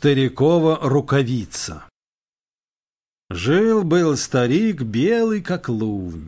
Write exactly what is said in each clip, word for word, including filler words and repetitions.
Старикова рукавица. Жил-был старик белый, как лунь.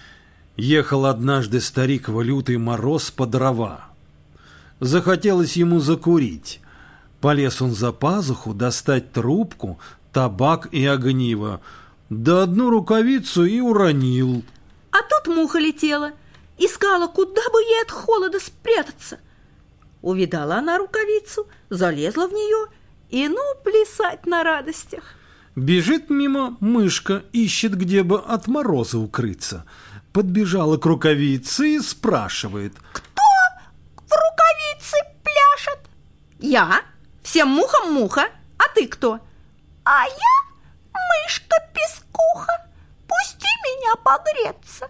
Ехал однажды старик в лютый мороз по дрова. Захотелось ему закурить. Полез он за пазуху достать трубку, табак и огниво, да одну рукавицу и уронил. А тут муха летела, искала, куда бы ей от холода спрятаться. Увидала она рукавицу, залезла в нее и ну плясать на радостях. Бежит мимо мышка, ищет, где бы от мороза укрыться. Подбежала к рукавице и спрашивает: кто в рукавице пляшет? Я, всем мухам муха, а ты кто? А я мышка-пескуха, пусти меня погреться.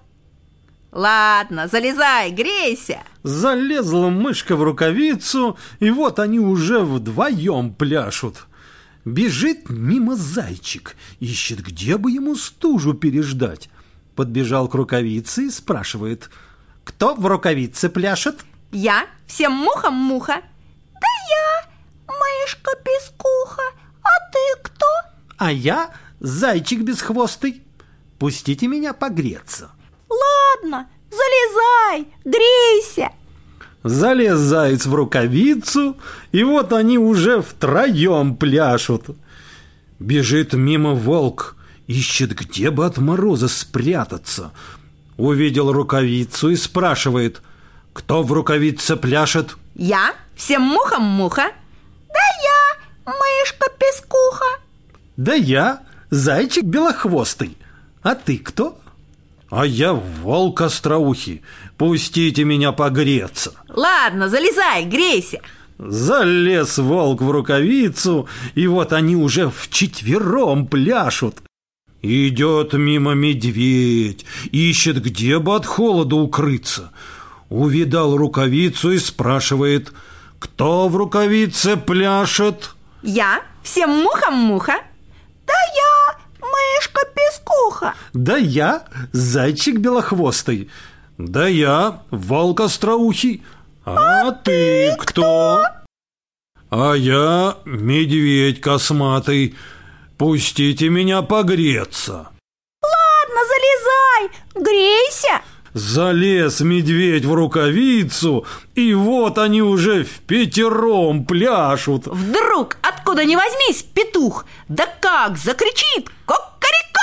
Ладно, залезай, грейся. Залезла мышка в рукавицу, и вот они уже вдвоем пляшут. Бежит мимо зайчик, ищет, где бы ему стужу переждать. Подбежал к рукавице и спрашивает: кто в рукавице пляшет? Я, всем мухам муха. Да я, мышка-пескуха, а ты кто? А я зайчик бесхвостый, пустите меня погреться. Ладно, залезай, грейся. Залез заяц в рукавицу, и вот они уже втроем пляшут. Бежит мимо волк, ищет, где бы от мороза спрятаться. Увидел рукавицу и спрашивает: кто в рукавице пляшет? Я, всем мухам муха. Да я, мышка-пескуха. Да я, зайчик белохвостый. А ты кто? А я волк остроухий, пустите меня погреться. Ладно, залезай, грейся. Залез волк в рукавицу, и вот они уже вчетвером пляшут. Идет мимо медведь, ищет, где бы от холода укрыться. Увидал рукавицу и спрашивает: кто в рукавице пляшет? Я, всем мухам муха. Да я, мышка-пескуха. Да я, зайчик белохвостый. Да я, волк остроухий. А, а ты кто? кто? А я медведь косматый. Пустите меня погреться. Ладно, залезай, грейся. Залез медведь в рукавицу, и вот они уже впятером пляшут. Вдруг, откуда ни возьмись, петух, да как закричит: кукареку!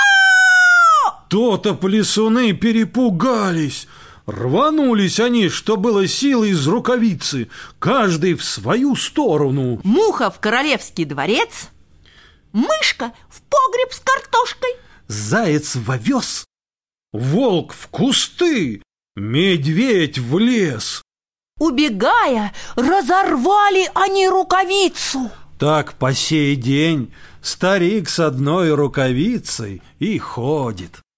То-то плясуны перепугались. Рванулись они, что было силы, из рукавицы, каждый в свою сторону. Муха в королевский дворец, мышка в погреб с картошкой, заяц в овес, волк в кусты, медведь в лес. Убегая, разорвали они рукавицу. Так по сей день старик с одной рукавицей и ходит.